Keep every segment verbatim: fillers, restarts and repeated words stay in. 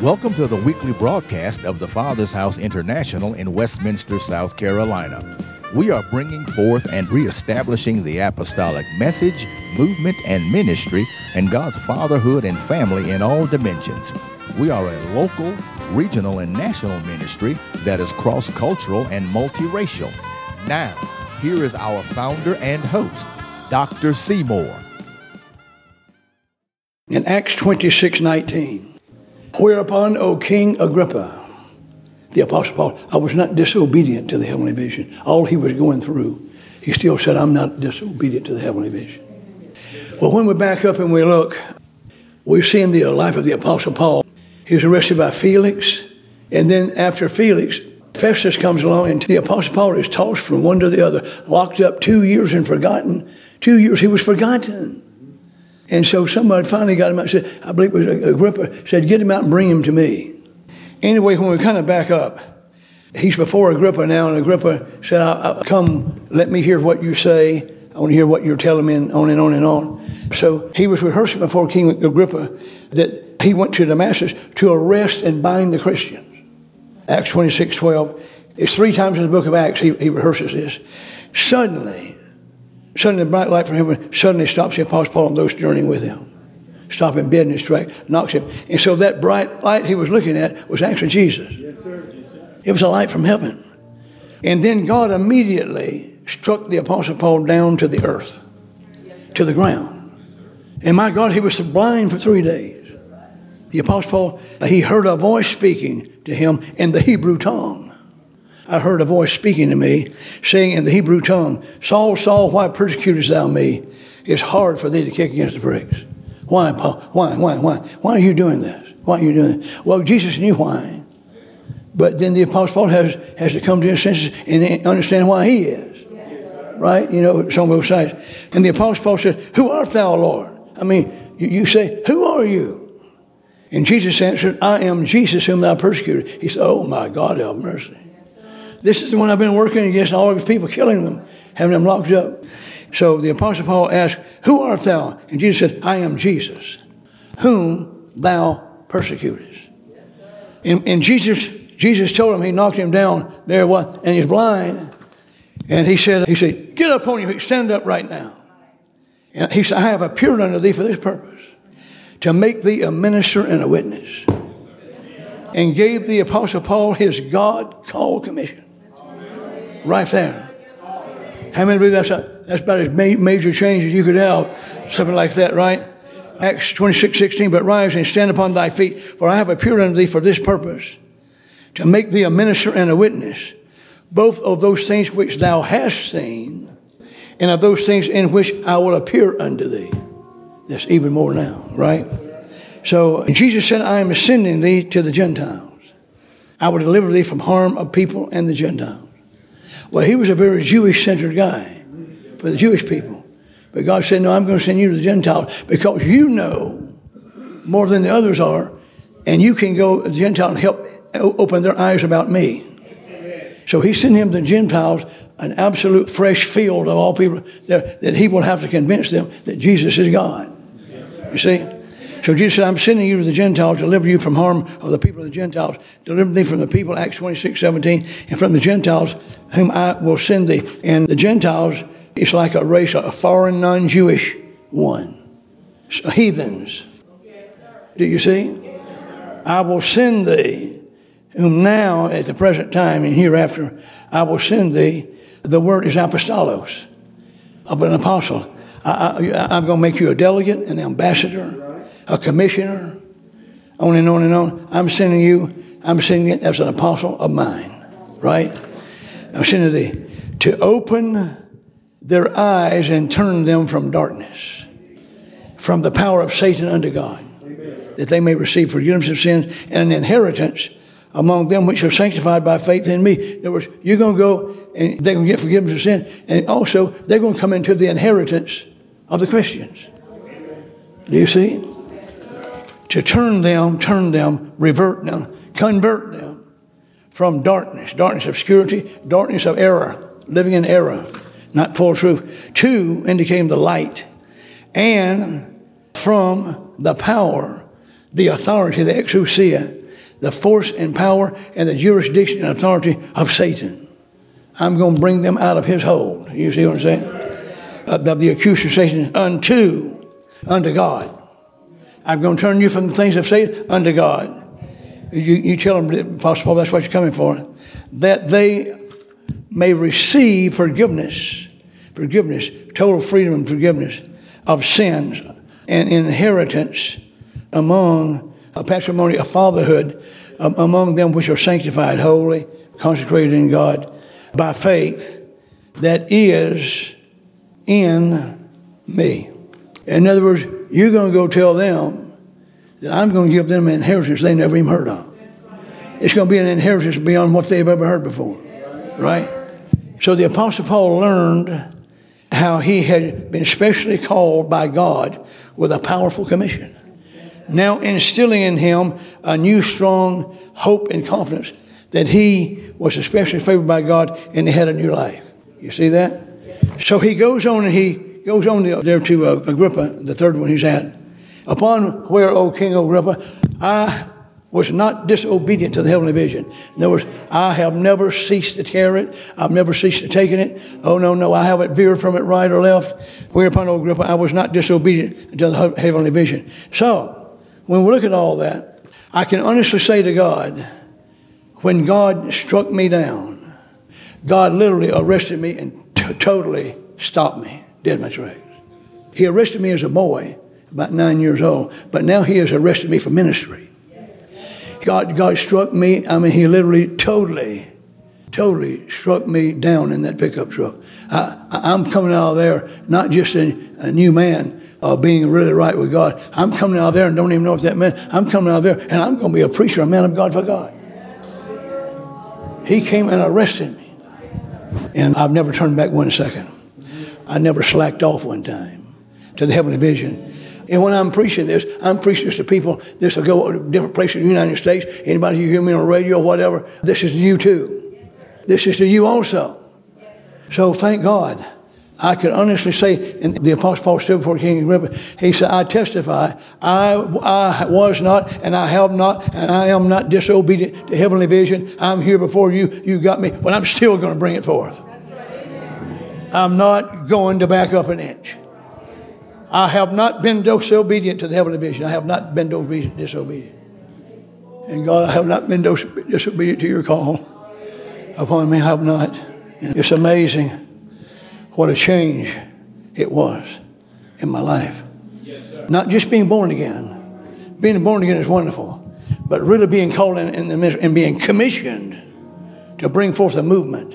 Welcome to the weekly broadcast of the Father's House International in Westminster, South Carolina. We are bringing forth and reestablishing the apostolic message, movement, and ministry and God's fatherhood and family in all dimensions. We are a local, regional, and national ministry that is cross-cultural and multiracial. Now, here is our founder and host, Doctor Seymour. In Acts twenty-six nineteen, whereupon, O King Agrippa, the Apostle Paul, I was not disobedient to the heavenly vision. All he was going through, he still said, I'm not disobedient to the heavenly vision. Well, when we back up and we look, we see in the life of the Apostle Paul, he was arrested by Felix, and then after Felix, Festus comes along, and the Apostle Paul is tossed from one to the other, locked up two years and forgotten. Two years he was forgotten. And so somebody finally got him out and said, I believe it was Agrippa, said, get him out and bring him to me. Anyway, when we kind of back up, he's before Agrippa now, and Agrippa said, I, I, come, let me hear what you say. I want to hear what you're telling me, and on and on and on. So he was rehearsing before King Agrippa that he went to Damascus to arrest and bind the Christians. Acts twenty-six twelve. It's three times in the book of Acts he, he rehearses this. Suddenly, suddenly a bright light from heaven suddenly stops the Apostle Paul and those journeying with him. Stop him dead in his track, knocks him. And so that bright light he was looking at was actually Jesus. Yes, sir. Yes, sir. It was a light from heaven. And then God immediately struck the Apostle Paul down to the earth, yes, to the ground. And my God, he was blind for three days. The Apostle Paul, he heard a voice speaking to him in the Hebrew tongue. I heard a voice speaking to me, saying in the Hebrew tongue, Saul, Saul, why persecutest thou me? It's hard for thee to kick against the pricks. Why, Paul? Why, why, why? Why are you doing this? Why are you doing this? Well, Jesus knew why. But then the Apostle Paul has, has to come to his senses and understand why he is. Yes, right? You know, it's on both sides. And the Apostle Paul said, who art thou, Lord? I mean, you, you say, who are you? And Jesus answered, I am Jesus whom thou persecuted. He said, oh my God, have mercy. This is the one I've been working against all of his people, killing them, having them locked up. So the Apostle Paul asked, who art thou? And Jesus said, I am Jesus, whom thou persecutest. And, and Jesus Jesus told him, he knocked him down there, what, and he's blind. And he said, he said, get up on your feet, stand up right now. And he said, I have appeared unto thee for this purpose, to make thee a minister and a witness. And gave the Apostle Paul his God-called commission. Right there. How many believe that's, a, that's about as ma- major change as you could have? Something like that, right? Acts twenty-six sixteen, but rise and stand upon thy feet, for I have appeared unto thee for this purpose, to make thee a minister and a witness, both of those things which thou hast seen, and of those things in which I will appear unto thee. That's even more now, right? So Jesus said, I am sending thee to the Gentiles. I will deliver thee from harm of people and the Gentiles. Well, he was a very Jewish-centered guy for the Jewish people. But God said, no, I'm going to send you to the Gentiles because you know more than the others are, and you can go to the Gentiles and help open their eyes about me. So he sent him to the Gentiles, an absolute fresh field of all people that, that he will have to convince them that Jesus is God. You see? So Jesus said, I'm sending you to the Gentiles to deliver you from harm of the people of the Gentiles. Deliver thee from the people, Acts twenty-six seventeen, and from the Gentiles whom I will send thee. And the Gentiles is like a race, a foreign, non-Jewish one. So, heathens. Do you see? I will send thee, whom now at the present time and hereafter I will send thee. The word is apostolos, of an apostle. I, I, I'm going to make you a delegate, an ambassador, a commissioner, on and on and on. I'm sending you, I'm sending it as an apostle of mine, right? I'm sending thee to open their eyes and turn them from darkness, from the power of Satan unto God, that they may receive forgiveness of sins and an inheritance among them which are sanctified by faith in me. In other words, you're going to go and they're going to get forgiveness of sin, and also they're going to come into the inheritance of the Christians. Do you see? To turn them, turn them, revert them, convert them from darkness, darkness, obscurity, darkness of error, living in error, not full truth, to indicating the light, and from the power, the authority, the exousia, the force and power and the jurisdiction and authority of Satan. I'm going to bring them out of his hold. You see what I'm saying? Of the accuser of Satan unto, unto God. I'm going to turn you from the things of Satan unto God. You, you tell them, Apostle Paul, that's what you're coming for. That they may receive forgiveness, forgiveness, total freedom and forgiveness of sins and inheritance among a patrimony of fatherhood um, among them which are sanctified, holy, consecrated in God by faith that is in me. In other words, you're going to go tell them that I'm going to give them an inheritance they never even heard of. It's going to be an inheritance beyond what they've ever heard before, right? So the Apostle Paul learned how he had been specially called by God with a powerful commission, now instilling in him a new strong hope and confidence that he was especially favored by God and he had a new life. You see that? So he goes on and he goes on there to uh, Agrippa, the third one he's at. Upon where, O King Agrippa, I was not disobedient to the heavenly vision. In other words, I have never ceased to carry it. I've never ceased to taking it. Oh, no, no, I haven't veered from it right or left. Whereupon, O Agrippa, I was not disobedient to the heavenly vision. So, when we look at all that, I can honestly say to God, when God struck me down, God literally arrested me and t- totally stopped me, dead in my tracks. He arrested me as a boy, about nine years old, but now he has arrested me for ministry. God, God struck me, I mean, he literally totally, totally struck me down in that pickup truck. I, I'm coming out of there, not just a, a new man, uh, being really right with God. I'm coming out of there and don't even know if that meant, I'm coming out of there and I'm going to be a preacher, a man of God for God. He came and arrested me. And I've never turned back one second. I never slacked off one time to the heavenly vision. And when I'm preaching this, I'm preaching this to people. This will go to different places in the United States. Anybody who hear me on the radio or whatever, this is to you too. This is to you also. So thank God. I could honestly say, and the Apostle Paul stood before King Agrippa, he said, I testify, I, I was not, and I have not, and I am not disobedient to heavenly vision. I'm here before you. You got me, but I'm still going to bring it forth. I'm not going to back up an inch. I have not been disobedient to the heavenly vision. I have not been disobedient. And God, I have not been disobedient to your call upon me. I have not. It's amazing what a change it was in my life. Yes, sir. Not just being born again. Being born again is wonderful. But really being called in, in the ministry and being commissioned to bring forth a movement.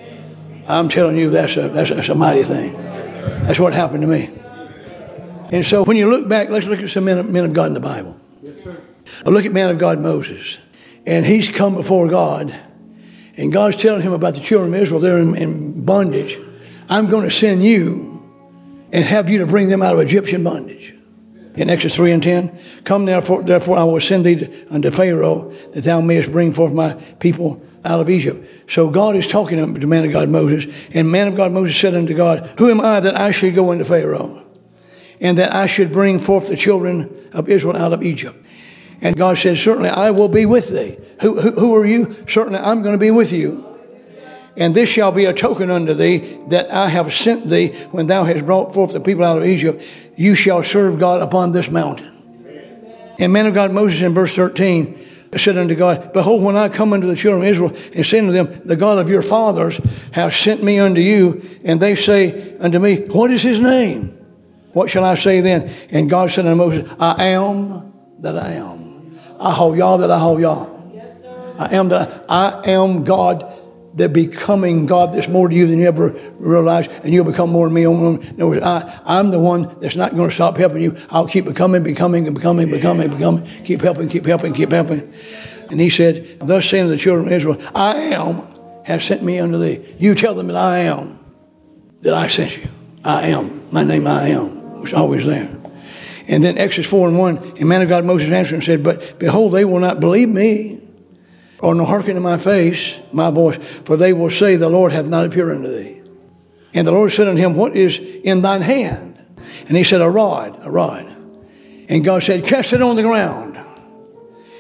I'm telling you, that's a, that's a, that's a mighty thing. That's what happened to me. And so when you look back, let's look at some men of, men of God in the Bible. Yes, sir. Look at man of God Moses. And he's come before God. And God's telling him about the children of Israel. They're in, in bondage. I'm going to send you and have you to bring them out of Egyptian bondage. In Exodus three and ten, come therefore, therefore I will send thee unto Pharaoh, that thou mayest bring forth my people out of Egypt. So God is talking to the man of God Moses. And man of God Moses said unto God, who am I that I should go into Pharaoh, and that I should bring forth the children of Israel out of Egypt? And God said, certainly I will be with thee. Who, who, who are you? Certainly I'm going to be with you. And this shall be a token unto thee that I have sent thee when thou hast brought forth the people out of Egypt. You shall serve God upon this mountain. And man of God Moses in verse thirteen said unto God, behold, when I come unto the children of Israel and say unto them, the God of your fathers hath sent me unto you, and they say unto me, what is his name? What shall I say then? And God said unto Moses, I am that I am. I have Yah that I have Yah. I am that I, I am God, that becoming God that's more to you than you ever realized, and you'll become more to me. In other words, I, I'm the one that's not going to stop helping you. I'll keep becoming, becoming, and becoming, becoming, becoming, keep helping, keep helping, keep helping. And he said, thus saying to the children of Israel, I am has sent me unto thee. You tell them that I am, that I sent you. I am. My name I am was always there. And then Exodus four and one, and man of God Moses answered and said, but behold, they will not believe me, or no hearken to my face, my voice, for they will say, the Lord hath not appeared unto thee. And the Lord said unto him, what is in thine hand? And he said, a rod, a rod. And God said, cast it on the ground.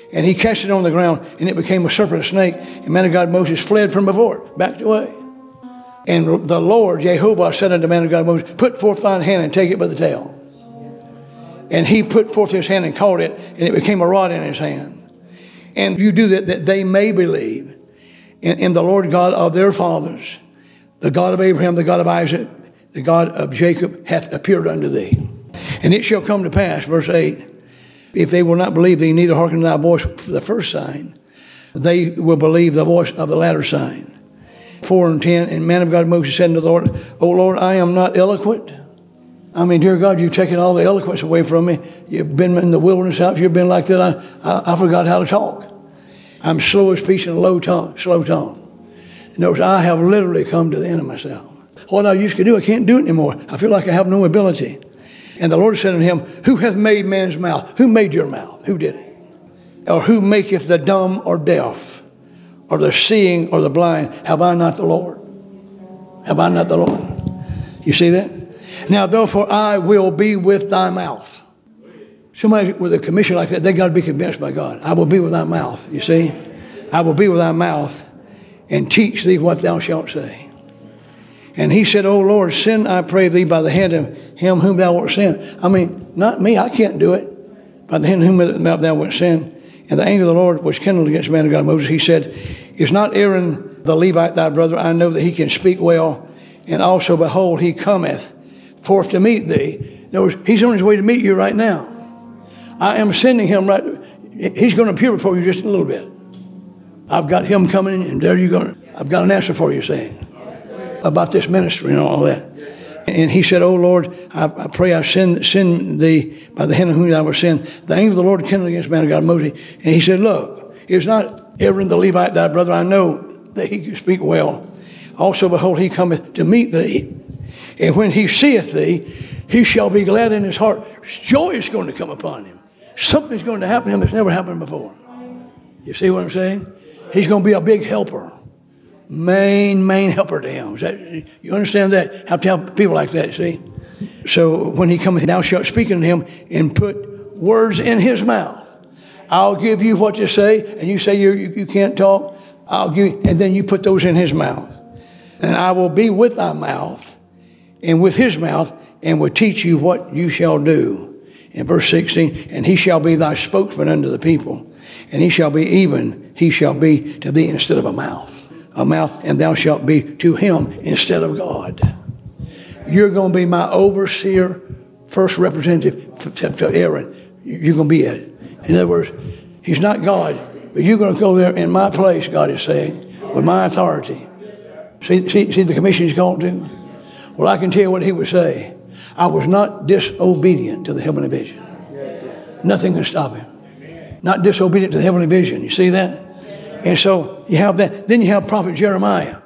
And he cast it on the ground, and it became a serpent, a snake. And man of God Moses fled from before it, backed away. And the Lord, Jehovah, said unto man of God Moses, put forth thine hand and take it by the tail. And he put forth his hand and caught it, and it became a rod in his hand. And you do that, that they may believe in, in the Lord God of their fathers, the God of Abraham, the God of Isaac, the God of Jacob hath appeared unto thee. And it shall come to pass, verse eight, if they will not believe thee, neither hearken to thy voice for the first sign, they will believe the voice of the latter sign. Four and ten, and man of God Moses said unto the Lord, O Lord, I am not eloquent. I mean, dear God, you've taken all the eloquence away from me. You've been in the wilderness out. You've been like that. I, I, I forgot how to talk. I'm slow of speech and low tongue, slow tongue. Notice, I have literally come to the end of myself. What I used to do, I can't do it anymore. I feel like I have no ability. And the Lord said unto him, who hath made man's mouth? Who made your mouth? Who did it? Or who maketh the dumb or deaf, or the seeing or the blind? Have I not the Lord? Have I not the Lord? You see that? Now, therefore, I will be with thy mouth. Somebody with a commission like that, they got to be convinced by God. I will be with thy mouth, you see? I will be with thy mouth and teach thee what thou shalt say. And he said, O Lord, send, I pray thee, by the hand of him whom thou wilt send. I mean, not me, I can't do it. By the hand of whom thou wilt send. And the anger of the Lord was kindled against the man of God Moses. He said, is not Aaron the Levite thy brother? I know that he can speak well. And also, behold, he cometh forth to meet thee. In other words, he's on his way to meet you right now. I am sending him right. He's going to appear before you just a little bit. I've got him coming, and there you go. I've got an answer for you, saying about this ministry and all that. And he said, O Lord, I, I pray I send, send thee by the hand of whom I will send. The angel of the Lord kindled against the man of God Moses. And he said, look, is not Aaron the Levite thy brother? I know that he can speak well. Also, behold, he cometh to meet thee. And when he seeth thee, he shall be glad in his heart. Joy is going to come upon him. Something's going to happen to him that's never happened before. You see what I'm saying? He's going to be a big helper. Main, main helper to him. Is that, you understand that? Have to help people like that, see? So when he cometh, thou shalt speak unto him and put words in his mouth. I'll give you what to say, and you say you, you, you can't talk. I'll give you, and then you put those in his mouth. And I will be with thy mouth and with his mouth, and will teach you what you shall do. In verse sixteen, and he shall be thy spokesman unto the people, and he shall be even, he shall be to thee instead of a mouth. A mouth, and thou shalt be to him instead of God. You're going to be my overseer, first representative for Aaron. You're going to be it. In other words, he's not God, but you're going to go there in my place, God is saying, with my authority. See, see, see the commission he's called to? Well, I can tell you what he would say. I was not disobedient to the heavenly vision. Nothing can stop him. Not disobedient to the heavenly vision. You see that? And so you have that. Then you have prophet Jeremiah.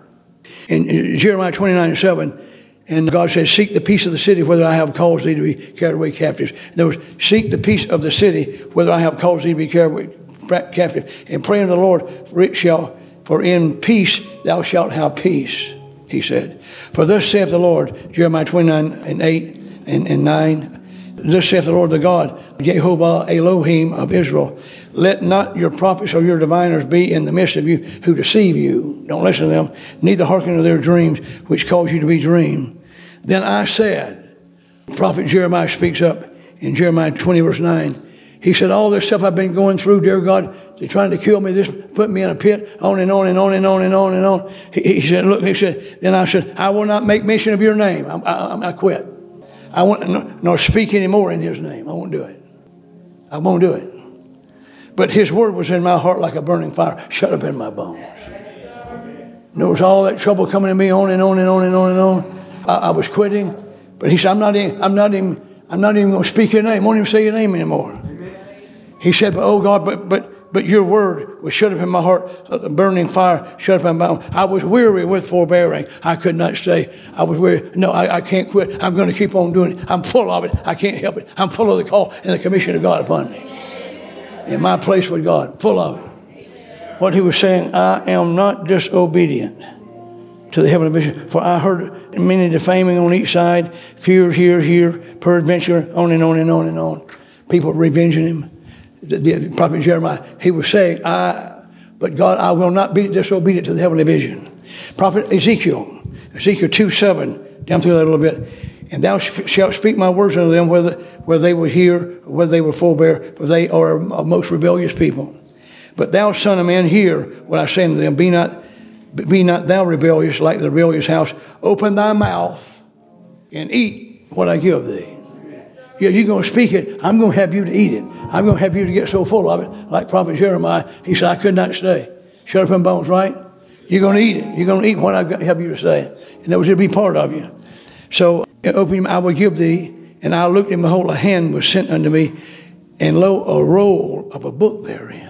In Jeremiah twenty-nine and seven, and God says, seek the peace of the city, whether I have caused thee to be carried away captives. In other words, seek the peace of the city, whether I have caused thee to be carried away captive. And pray unto the Lord, for it shall, for in peace thou shalt have peace, he said. For thus saith the Lord, Jeremiah twenty-nine and eight and, and nine, thus saith the Lord the God, Jehovah Elohim of Israel, let not your prophets or your diviners be in the midst of you who deceive you. Don't listen to them. Neither hearken to their dreams, which cause you to be dreamed. Then I said, prophet Jeremiah speaks up in Jeremiah twenty verse nine. He said, all this stuff I've been going through, dear God, they're trying to kill me, this put me in a pit, on and on and on and on and on and on. He, he said, look, he said, then I said, I will not make mention of your name. I, I, I quit. I won't nor speak anymore in his name. I won't do it. I won't do it. But his word was in my heart like a burning fire, shut up in my bones. Notice all that trouble coming to me on and on and on and on and on. I, I was quitting, but he said, I'm not even, I'm not even, I'm not even going to speak your name. I won't even say your name anymore. He said, but oh God, but but but your word was shut up in my heart, a burning fire shut up in my bones. I was weary with forbearing. I could not stay. I was weary. No, I, I can't quit. I'm going to keep on doing it. I'm full of it. I can't help it. I'm full of the call and the commission of God upon me. In my place with God, full of it. What he was saying, I am not disobedient to the heavenly vision, for I heard many defaming on each side, fear here, here, peradventure, on and on and on and on. People revenging him. the, the prophet Jeremiah, he was saying, I, but God, I will not be disobedient to the heavenly vision. Prophet Ezekiel, Ezekiel two seven, down through that a little bit. And thou shalt speak my words unto them, whether, whether they will hear, or whether they will forbear, for they are a most rebellious people. But thou, son of man, hear what I say unto them. Be not, be not thou rebellious like the rebellious house. Open thy mouth and eat what I give thee. Yeah, you're going to speak it. I'm going to have you to eat it. I'm going to have you to get so full of it. Like prophet Jeremiah, he said, I could not stay. Shut up in bones, right? You're going to eat it. You're going to eat what I have you to say. And that was to be part of you. So, open him, I will give thee. And I looked, and behold, a hand was sent unto me, and lo, a roll of a book therein.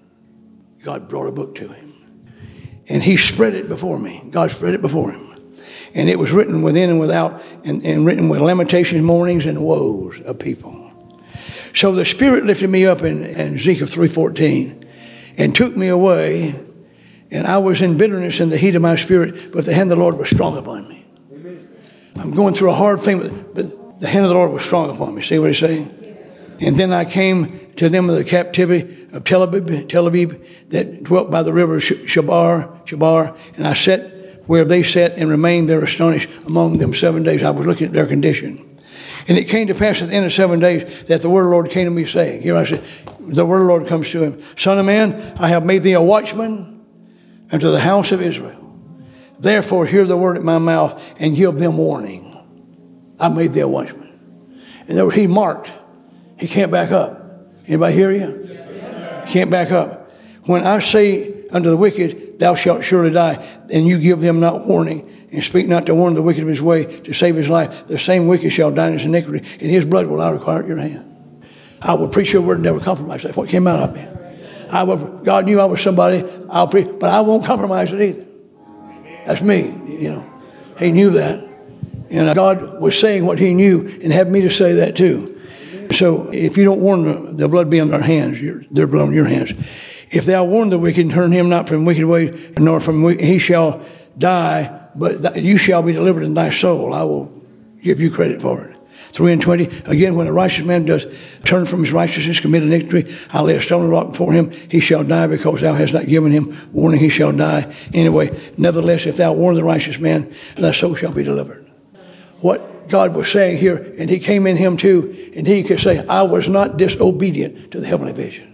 God brought a book to him. And he spread it before me. God spread it before him. And it was written within and without, and, and written with lamentations, mournings, and woes of people. So the Spirit lifted me up in, in Ezekiel three fourteen, and took me away, and I was in bitterness in the heat of my spirit, but the hand of the Lord was strong upon me. Amen. I'm going through a hard thing, but the hand of the Lord was strong upon me. See what he's saying? And then I came to them of the captivity of Tel Aviv, Tel Aviv that dwelt by the river Shabar, Shabar, and I sat where they sat and remained there astonished among them seven days. I was looking at their condition. And it came to pass at the end of seven days that the word of the Lord came to me saying, here I said, the word of the Lord comes to him, Son of man, I have made thee a watchman unto the house of Israel. Therefore hear the word at my mouth and give them warning. I made thee a watchman. And there was, he marked. He can't back up. Anybody hear you? Yes, he can't back up. When I say unto the wicked, thou shalt surely die, and you give them not warning, and speak not to warn the wicked of his way to save his life, the same wicked shall die in his iniquity, and his blood will I require at your hand. I will preach your word and never compromise. That's what came out of me. I will, God knew I was somebody, I'll preach, but I won't compromise it either. That's me, you know. He knew that. And God was saying what he knew and had me to say that too. So if you don't warn them, the blood be on their hands, their blood on your hands. If thou warn the wicked, turn him not from wicked way, nor from wicked, he shall die, but th- you shall be delivered in thy soul. I will give you credit for it. three and twenty, again, when a righteous man does turn from his righteousness, commit iniquity, I lay a stone rock before him, he shall die because thou hast not given him warning, he shall die. Anyway, nevertheless, if thou warn the righteous man, thy soul shall be delivered. What God was saying here, and he came in him too, and he could say, I was not disobedient to the heavenly vision.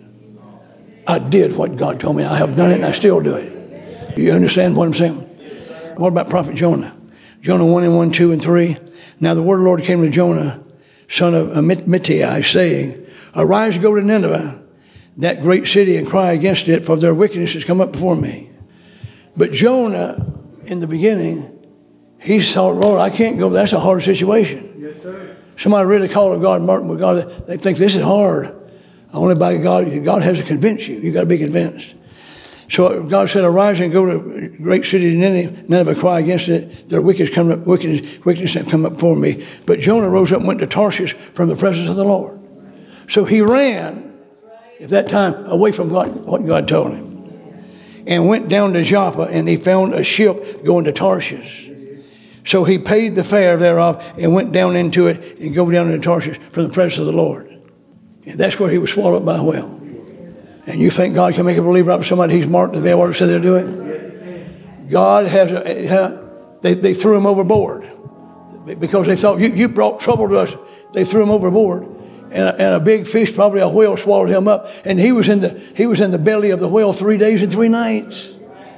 I did what God told me. I have done it, and I still do it. Do you understand what I'm saying? What about prophet Jonah? Jonah one and one, two and three. Now the word of the Lord came to Jonah, son of Amittai, saying, Arise, go to Nineveh, that great city, and cry against it, for their wickedness has come up before me. But Jonah, in the beginning, he thought, Lord, I can't go. That's a hard situation. Yes, sir. Somebody really called to God, Martin with God. They think this is hard. Only by God, God has to convince you. You've got to be convinced. So God said, Arise and go to a great city, Nineveh, cry against it. Their wickedness, come up, wickedness, wickedness have come up before me. But Jonah rose up and went to Tarshish from the presence of the Lord. So he ran at that time away from God, what God told him, and went down to Joppa, and he found a ship going to Tarshish. So he paid the fare thereof and went down into it and go down into Tarshish from the presence of the Lord. And that's where he was swallowed by a whale. And you think God can make a believer out of somebody he's marked and they what said they're doing? God has, a, they, they threw him overboard because they thought, you, you brought trouble to us. They threw him overboard. And a, and a big fish, probably a whale, swallowed him up. And he was in the he was in the belly of the whale three days and three nights.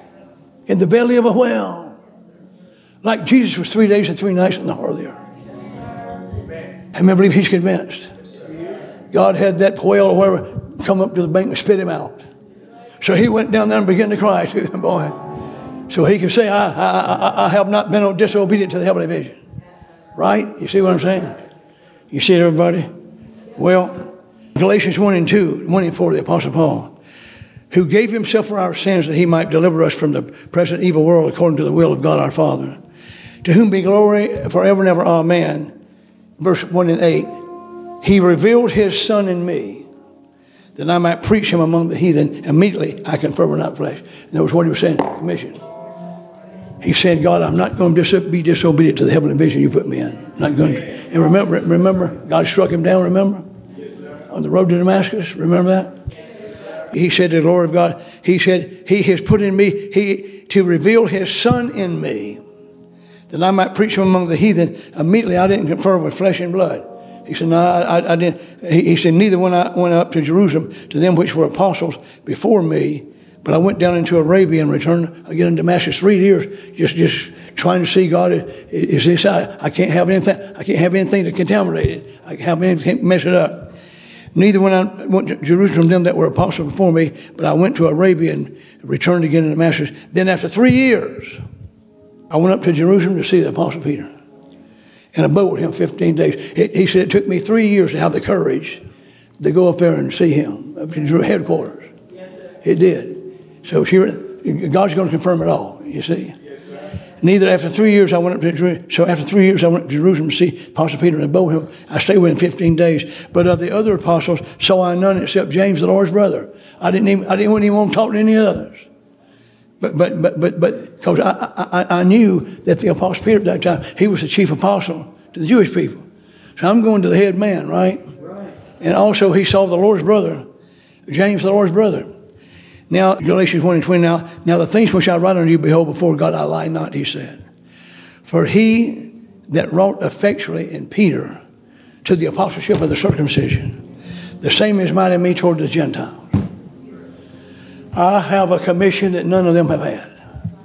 In the belly of a whale. Like Jesus was three days and three nights in the heart of the earth. And I believe he's convinced. God had that whale or whatever come up to the bank and spit him out. So he went down there and began to cry to the boy. So he could say, I, I, I, I have not been disobedient to the heavenly vision. Right? You see what I'm saying? You see it, everybody? Well, Galatians one and two, one and four, the Apostle Paul, who gave himself for our sins that he might deliver us from the present evil world according to the will of God our Father, to whom be glory forever and ever. Amen. Verse one and eight. He revealed his Son in me, that I might preach him among the heathen. Immediately I confirm without flesh. And that was what he was saying, commission. He said, God, I'm not going to be disobedient to the heavenly vision you put me in. I'm not going to. And remember, remember, God struck him down, remember? on the road to Damascus. Remember that? He said to the Lord of God, he said, he has put in me, he to reveal his son in me, that I might preach him among the heathen. Immediately I didn't confer with flesh and blood. He said, no, I, I didn't. He, he said, neither when I went up to Jerusalem to them which were apostles before me, but I went down into Arabia and returned again in Damascus three years, just just trying to see God. Is this I, I can't have anything? I can't have anything to contaminate it. I can't have anything to mess it up. Neither when I went to Jerusalem them that were apostles before me, but I went to Arabia and returned again in Damascus. Then after three years, I went up to Jerusalem to see the Apostle Peter, and I abode with him fifteen days. It, he said it took me three years to have the courage to go up there and see him up in headquarters. It did. So here, God's going to confirm it all, you see. Yes, Neither after three years I went up to Jerusalem. So after three years I went to Jerusalem to see Apostle Peter and abode him. I stayed with him fifteen days. But of the other apostles saw I none except James, the Lord's brother. I didn't even I didn't even want to talk to any others. But but but but but because I, I I knew that the Apostle Peter at that time, he was the chief apostle to the Jewish people. So I'm going to the head man, right? Right. And also he saw the Lord's brother, James, the Lord's brother. Now, Galatians one and twenty, now, now the things which I write unto you, behold, before God I lie not, he said. For he that wrought effectually in Peter to the apostleship of the circumcision, the same is mighty in me toward the Gentiles. I have a commission that none of them have had.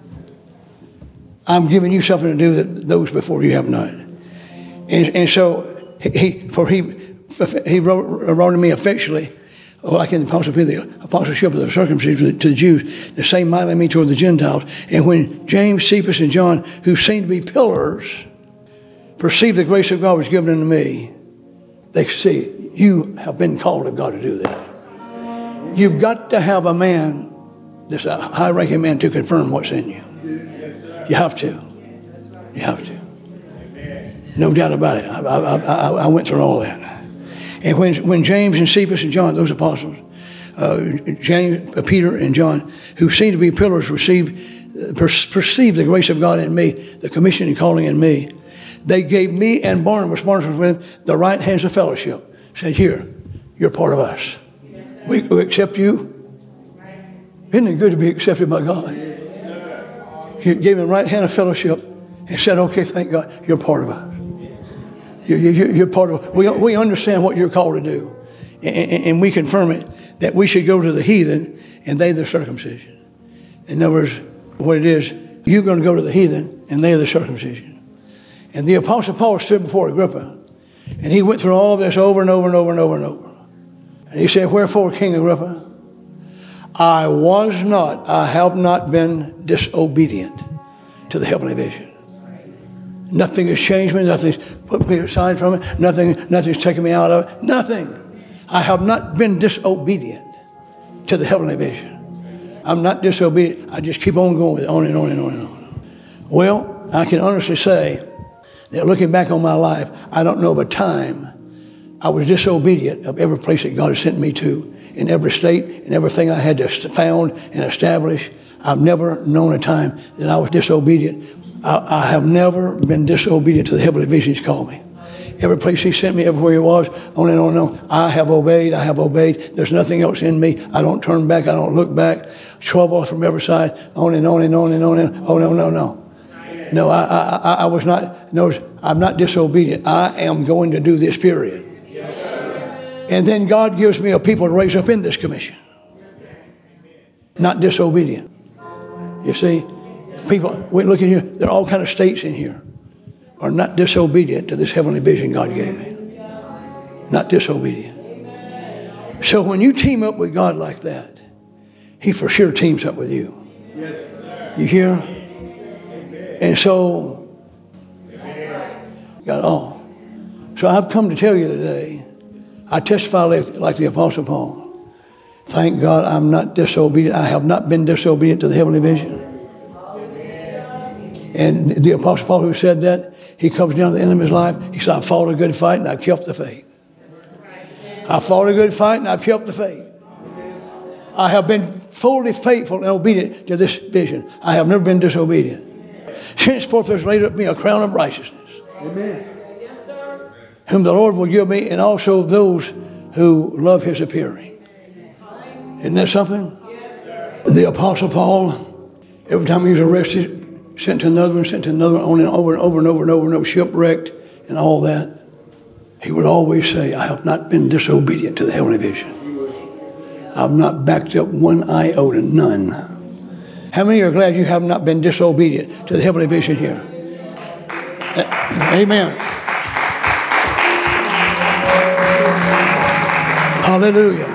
I'm giving you something to do that those before you have not. And, and so, he, for he, he wrote, wrote to me effectually, like in the apostleship, the apostleship of the circumcision to the Jews, the same mightily me toward the Gentiles. And when James, Cephas, and John, who seemed to be pillars, perceived the grace of God was given unto me, they see, you have been called of God to do that. You've got to have a man, this a high-ranking man, to confirm what's in you. You have to. You have to. No doubt about it. I, I, I, I went through all that. And when, when James and Cephas and John, those apostles, uh, James, uh, Peter and John, who seemed to be pillars, received, uh, per- perceived the grace of God in me, the commission and calling in me, they gave me and Barnabas, Barnabas with the right hands of fellowship. Said, here, you're part of us. We, we accept you. Isn't it good to be accepted by God? He gave them the right hand of fellowship and said, okay, thank God, you're part of us. You're, you're, you're part of, we, we understand what you're called to do. And, and, and we confirm it, that we should go to the heathen and they the circumcision. In other words, what it is, you're going to go to the heathen and they are the circumcision. And the Apostle Paul stood before Agrippa, and he went through all this over and over and over and over and over. And he said, wherefore, King Agrippa, I was not, I have not been disobedient to the heavenly vision. Nothing has changed me. Nothing's put me aside from it. Nothing, nothing's taken me out of it. Nothing. I have not been disobedient to the heavenly vision. I'm not disobedient. I just keep on going with it, on and on and on and on. Well, I can honestly say that looking back on my life, I don't know of a time I was disobedient of every place that God has sent me to, in every state, and everything I had to found and establish. I've never known a time that I was disobedient. I, I have never been disobedient to the heavenly vision He's called me. Every place He sent me, everywhere He was, on and on and on. I have obeyed, I have obeyed. There's nothing else in me. I don't turn back, I don't look back. Trouble from every side, on and on and on and on and on. Oh, no, no, no. No, I, I, I, I was not, no, I'm not disobedient. I am going to do this, period. And then God gives me a people to raise up in this commission. Not disobedient. You see? People, we look at here, there are all kind of states in here, are not disobedient to this heavenly vision God gave me. Not disobedient. So when you team up with God like that, He for sure teams up with you. You hear? And so, got all. So I've come to tell you today, I testify like, like the Apostle Paul. Thank God I'm not disobedient. I have not been disobedient to the heavenly vision. And the Apostle Paul, who said that, he comes down to the end of his life. He said, I fought a good fight and I've kept the faith. I fought a good fight and I've kept the faith. I have been fully faithful and obedient to this vision. I have never been disobedient. Henceforth there's laid up me a crown of righteousness. Amen. Whom the Lord will give me, and also those who love his appearing. Isn't that something? The Apostle Paul, every time he was arrested, sent to another one, sent to another one, on and over and over and over and over and over, shipwrecked and all that, he would always say, I have not been disobedient to the heavenly vision. I've not backed up one iota, none. How many are glad you have not been disobedient to the heavenly vision here? Amen. Hallelujah.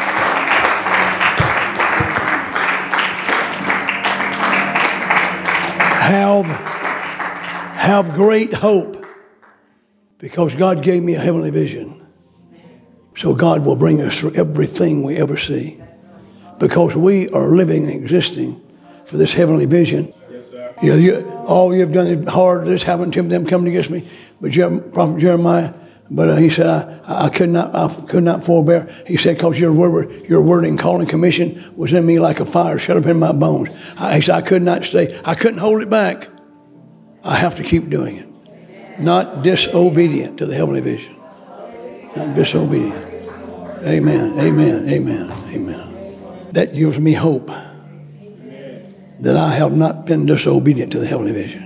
Have, have great hope, because God gave me a heavenly vision. So God will bring us through everything we ever see, because we are living and existing for this heavenly vision. Yes, sir. You know, you, all you've done is hard. This happened to them coming against me. But Jer- Prophet Jeremiah, but uh, he said, I, I could not, I could not forbear. He said, because your word, your word and calling commission was in me like a fire shut up in my bones. I, he said, I could not stay. I couldn't hold it back. I have to keep doing it. Not disobedient to the heavenly vision. Not disobedient. Amen, amen, amen, amen. That gives me hope that I have not been disobedient to the heavenly vision.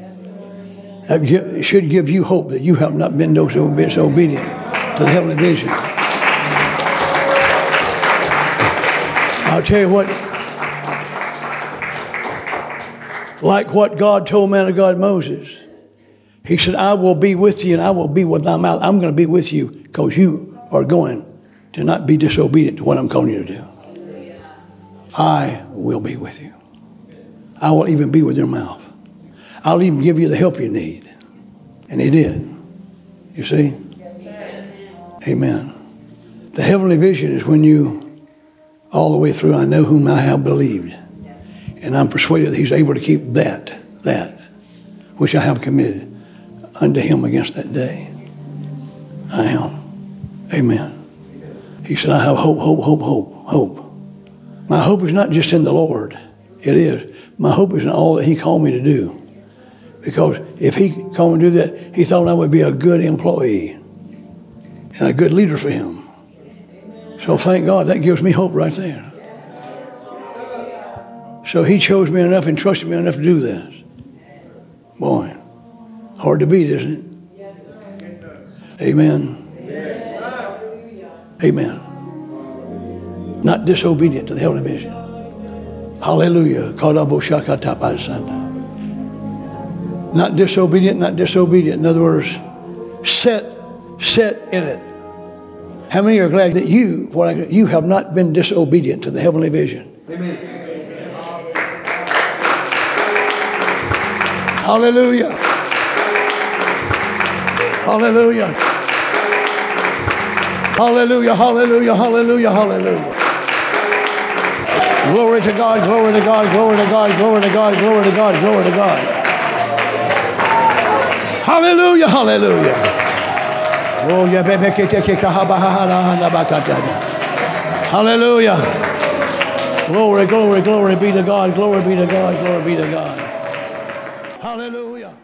It should give you hope that you have not been disobedient to the heavenly vision. I'll tell you what, like what God told man of God Moses, he said, I will be with you and I will be with thy mouth. I'm going to be with you because you are going to not be disobedient to what I'm calling you to do. I will be with you. I will even be with your mouth. I'll even give you the help you need. And he did. You see? Amen. The heavenly vision is when you, all the way through, I know whom I have believed. And I'm persuaded that he's able to keep that, that, which I have committed unto him against that day. I am. Amen. He said, I have hope, hope, hope, hope, hope. My hope is not just in the Lord. It is. My hope is in all that he called me to do. Because if he called me to do that, he thought I would be a good employee and a good leader for him. So thank God, that gives me hope right there. So he chose me enough and trusted me enough to do this. Boy, hard to beat, isn't it? Amen. Amen. Not disobedient to the heavenly vision. Hallelujah. Not disobedient, not disobedient. In other words, set, set in it. How many are glad that you, what I, you have not been disobedient to the heavenly vision? Amen. Hallelujah. Hallelujah. Hallelujah, hallelujah, hallelujah, hallelujah. Glory to God, glory to God, glory to God, glory to God, glory to God, glory to God. Hallelujah, hallelujah. Oh, yeah, baby. Hallelujah. Glory, glory, glory be to God, glory be to God, glory be to God. Hallelujah.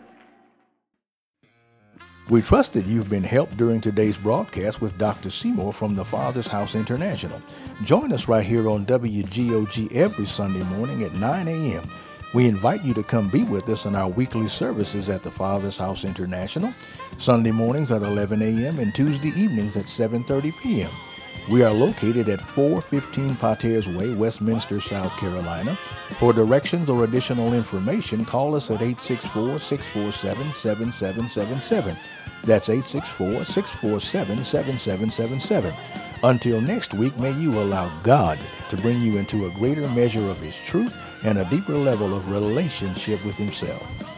We trust that you've been helped during today's broadcast with Doctor Seymour from the Father's House International. Join us right here on W G O G every Sunday morning at nine a.m. We invite you to come be with us in our weekly services at the Father's House International, Sunday mornings at eleven a.m. and Tuesday evenings at seven thirty p.m. We are located at four fifteen Pater's Way, Westminster, South Carolina. For directions or additional information, call us at eight six four, six four seven, seven seven seven seven. That's eight six four, six four seven, seven seven seven seven. Until next week, may you allow God to bring you into a greater measure of His truth and a deeper level of relationship with Himself.